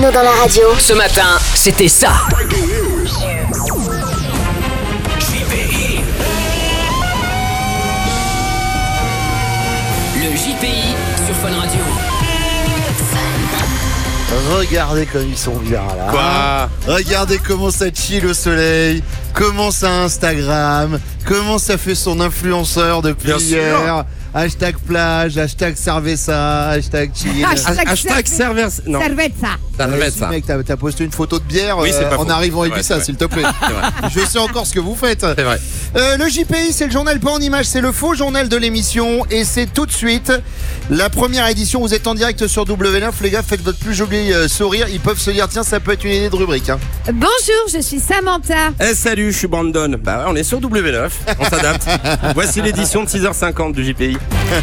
Bruno dans la radio. Ce matin, c'était ça. Le JPI sur Fun Radio. Regardez comme ils sont bien là. Quoi ? Regardez comment ça chill au soleil, comment ça Instagram, comment ça fait son influenceur depuis Bien hier. sûr. Hashtag plage, hashtag cerveza, hashtag chill. Hashtag serveur. Non, Cerveza. Cerveza. Mec, t'as posté une photo de bière Oui, c'est pas en faux. arrivant à C'est vrai, Ibiza, c'est s'il te plaît. C'est vrai. Je sais encore ce que vous faites. C'est vrai. Le JPI, c'est le journal pas en image, c'est le faux journal de l'émission et c'est tout de suite la première édition. Vous êtes en direct sur W9, les gars, faites votre plus joli sourire. Ils peuvent se dire, tiens, ça peut être une idée de rubrique. Hein. Bonjour, je suis Samantha. Salut, je suis Brandon. Bah ouais, on est sur W9, on s'adapte. Voici l'édition de 6h50 du JPI.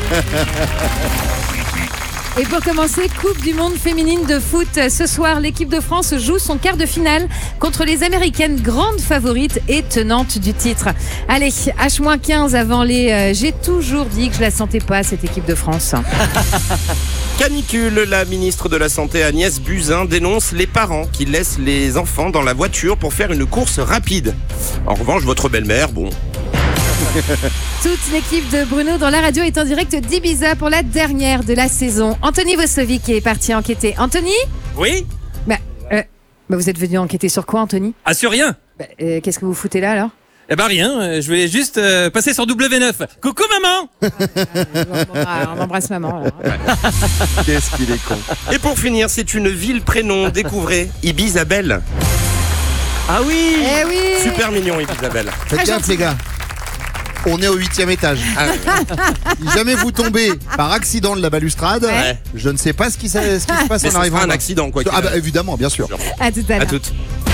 Et pour commencer, Coupe du monde féminine de foot. Ce soir, l'équipe de France joue son quart de finale contre les Américaines, grandes favorites et tenantes du titre. Allez, H-15 avant les... j'ai toujours dit que je la sentais pas, cette équipe de France. Canicule, la ministre de la Santé Agnès Buzyn dénonce les parents qui laissent les enfants dans la voiture pour faire une course rapide. En revanche, votre belle-mère, bon... Toute l'équipe de Bruno dans la radio est en direct d'Ibiza pour la dernière de la saison. Anthony Vosovic est parti enquêter. Anthony ? Oui ? Vous êtes venu enquêter sur quoi, Anthony ? Ah, sur rien ? Qu'est-ce que vous foutez là, alors ? Eh ben rien, je vais juste passer sur W9. Coucou maman. On embrasse maman, alors. Qu'est-ce qu'il est con. Et pour finir, c'est une ville-prénom. Découvrez Ibizabelle. Ah oui. Eh oui. Super mignon, Ibizabelle. Faites Très gaffe, gentil. les gars. On est au 8e étage. Ah, Si jamais vous tombez par accident de la balustrade, Ouais. je ne sais pas ce qui se passe mais en ce arrivant. sera un là. accident, quoi. qu'il Ah bah arrive. évidemment, bien sûr. À tout à À l'heure. toutes.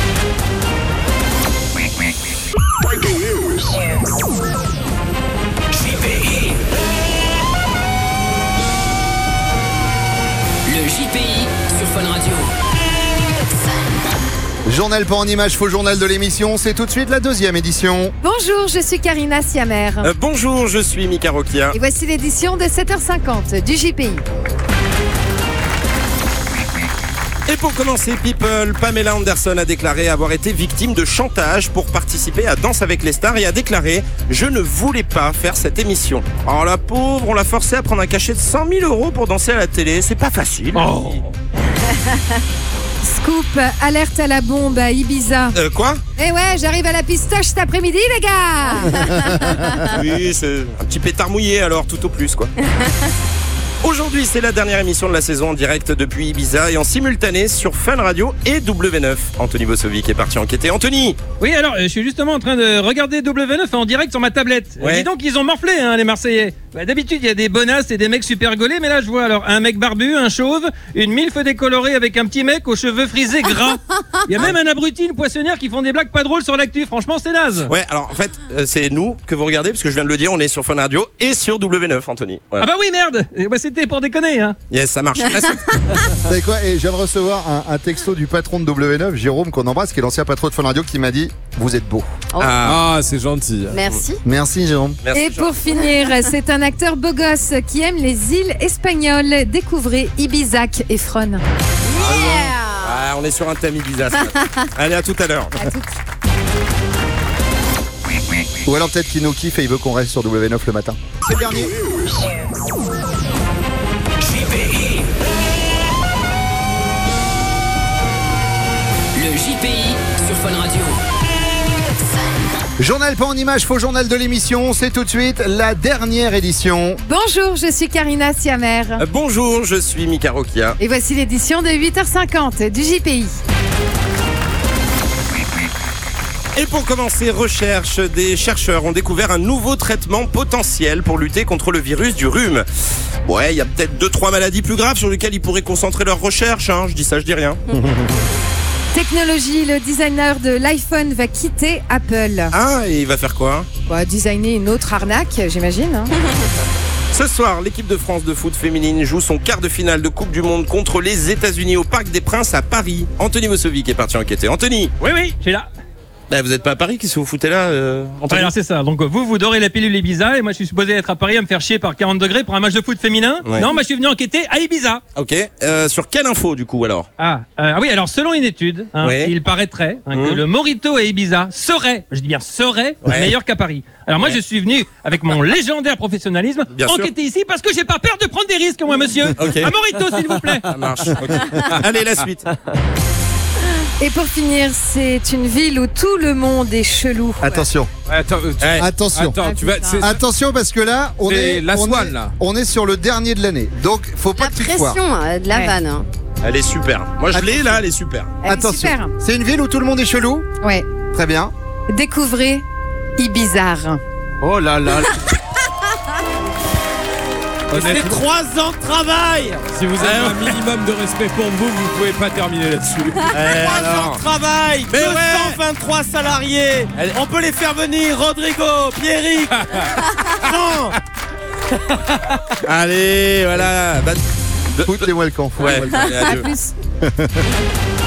Le JPI sur Fun Radio. Journal pas en image, faux journal de l'émission. C'est tout de suite la 2e édition. Bonjour, je suis Karina Siamer. Bonjour, je suis Mika Rokia. Et voici l'édition de 7h50 du JPI. Et pour commencer, People, Pamela Anderson a déclaré avoir été victime de chantage pour participer à Danse avec les stars et a déclaré « Je ne voulais pas faire cette émission ». Alors la pauvre, on l'a forcée à prendre un cachet de 100 000 € pour danser à la télé, c'est pas facile. Oh. Scoop, alerte à la bombe à Ibiza. Quoi ? Eh ouais, j'arrive à la pistoche cet après-midi, les gars. Oui, c'est un petit pétard mouillé alors, tout au plus quoi. Aujourd'hui, c'est la dernière émission de la saison en direct depuis Ibiza et en simultané sur Fun Radio et W9. Anthony Vosovic est parti enquêter. Anthony! Oui, alors, je suis justement en train de regarder W9 en direct sur ma tablette. Ouais. Dis donc, ils ont morflé, hein, les Marseillais. D'habitude, il y a des bonasses et des mecs super gaulés, mais là, je vois alors un mec barbu, un chauve, une milf décolorée avec un petit mec aux cheveux frisés gras. Il y a même un abruti, une poissonnière qui font des blagues pas drôles sur l'actu. Franchement, c'est naze. Ouais, alors en fait, c'est nous que vous regardez parce que je viens de le dire, on est sur Fun Radio et sur W9, Anthony. Voilà. Ah bah oui, merde. C'était pour déconner, hein. Yes, ça marche. Vous savez quoi? Et je viens de recevoir un texto du patron de W9, Jérôme, qu'on embrasse, qui est l'ancien patron de Fun Radio, qui m'a dit « Vous êtes beau ». Ah, c'est gentil. Merci. Merci Jérôme. merci. Et pour finir, c'est un acteur beau gosse qui aime les îles espagnoles. Découvrez Ibizac et Fron. Ah, on est sur un thème Ibiza. ce matin. Allez, à tout à l'heure. Ou alors peut-être qu'il nous kiffe et il veut qu'on reste sur W9 le matin. C'est le dernier. Le JPI sur Fun Radio. Journal pas en image, faux journal de l'émission. C'est tout de suite la dernière édition. Bonjour, je suis Karina Siamer. Bonjour, je suis Mika Rokia. Et voici l'édition de 8h50 du JPI. Et pour commencer, recherche, des chercheurs ont découvert un nouveau traitement potentiel pour lutter contre le virus du rhume. Ouais, il y a peut-être 2-3 maladies plus graves sur lesquelles ils pourraient concentrer leurs recherches, hein. Je dis ça, je dis rien. Technologie, le designer de l'iPhone va quitter Apple. Ah, et il va faire quoi? Designer une autre arnaque, j'imagine. Hein. Ce soir, l'équipe de France de foot féminine joue son quart de finale de Coupe du Monde contre les États-Unis au Parc des Princes à Paris. Anthony Vosovic est parti enquêter. Anthony! Oui, je suis là. Bah, vous n'êtes pas à Paris, qu'est-ce que vous foutez là Anthony ? Alors c'est ça, donc vous dorez la pilule Ibiza et moi je suis supposé être à Paris à me faire chier par 40 degrés pour un match de foot féminin. Ouais. Non, moi je suis venu enquêter à Ibiza. Ok, sur quelle info du coup alors ? Oui, alors selon une étude, Ouais. il paraîtrait que le Morito à Ibiza serait, je dis bien serait, Ouais. meilleur qu'à Paris. Alors moi je suis venu avec mon légendaire professionnalisme Bien sûr. enquêter ici parce que j'ai pas peur de prendre des risques moi monsieur. Ok. Un Morito s'il vous plaît. Ça marche. Ok. Allez, la suite. Et pour finir, c'est une ville où tout le monde est chelou. Attention, Attends, attention. attends, tu vas. Attention parce que là, on C'est est, la on Swan, est- là. on est sur le dernier de l'année. Donc, faut pas La que tu te foires. pression de la Ouais. vanne. Hein. Elle est super. Moi je l'ai là, elle est super. Elle est Attention. super. C'est une ville où tout le monde est chelou. Ouais. Très bien. Découvrez Ibizarre. Oh là là. C'est Honnêtement, 3 ans de travail. si vous avez un minimum de respect pour vous, vous pouvez pas terminer là-dessus. 3 ans de travail. Mais 223 salariés. On peut les faire venir. Rodrigo, Pierrick. Allez, voilà. Foutez-moi le camp. Ouais, allez, À adieu. plus.